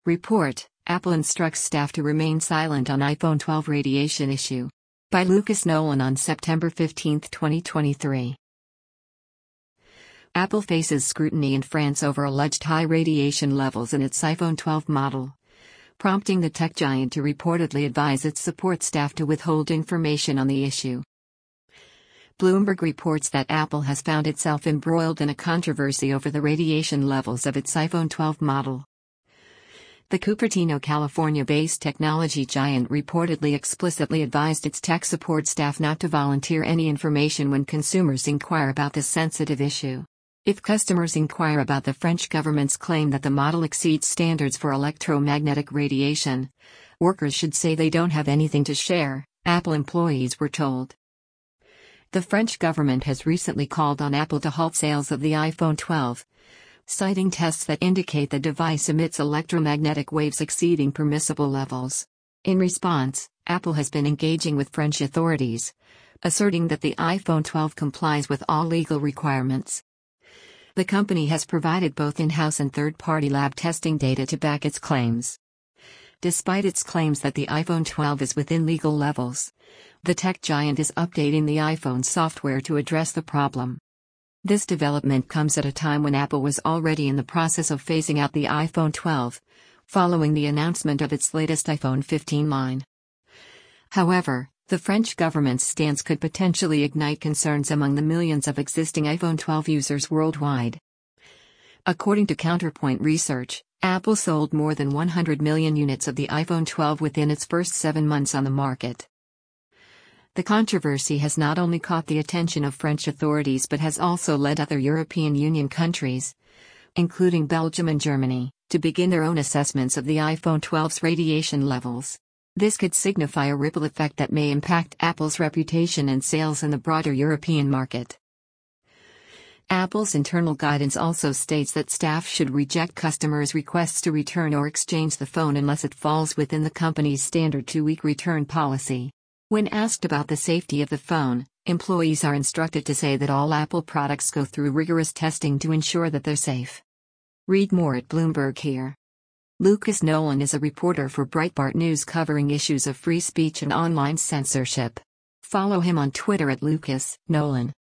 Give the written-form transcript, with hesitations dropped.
Report: Apple instructs staff to remain silent on iPhone 12 radiation issue. By Lucas Nolan on September 15, 2023. Apple faces scrutiny in France over alleged high radiation levels in its iPhone 12 model, prompting the tech giant to reportedly advise its support staff to withhold information on the issue. Bloomberg reports that Apple has found itself embroiled in a controversy over the radiation levels of its iPhone 12 model. The Cupertino, California-based technology giant reportedly explicitly advised its tech support staff not to volunteer any information when consumers inquire about this sensitive issue. If customers inquire about the French government's claim that the model exceeds standards for electromagnetic radiation, workers should say they don't have anything to share, Apple employees were told. The French government has recently called on Apple to halt sales of the iPhone 12, citing tests that indicate the device emits electromagnetic waves exceeding permissible levels. In response, Apple has been engaging with French authorities, asserting that the iPhone 12 complies with all legal requirements. The company has provided both in-house and third-party lab testing data to back its claims. Despite its claims that the iPhone 12 is within legal levels, the tech giant is updating the iPhone software to address the problem. This development comes at a time when Apple was already in the process of phasing out the iPhone 12, following the announcement of its latest iPhone 15 line. However, the French government's stance could potentially ignite concerns among the millions of existing iPhone 12 users worldwide. According to Counterpoint Research, Apple sold more than 100 million units of the iPhone 12 within its first 7 months on the market. The controversy has not only caught the attention of French authorities but has also led other European Union countries, including Belgium and Germany, to begin their own assessments of the iPhone 12's radiation levels. This could signify a ripple effect that may impact Apple's reputation and sales in the broader European market. Apple's internal guidance also states that staff should reject customers' requests to return or exchange the phone unless it falls within the company's standard 2-week return policy. When asked about the safety of the phone, employees are instructed to say that all Apple products go through rigorous testing to ensure that they're safe. Read more at Bloomberg here. Lucas Nolan is a reporter for Breitbart News covering issues of free speech and online censorship. Follow him on Twitter at Lucas Nolan.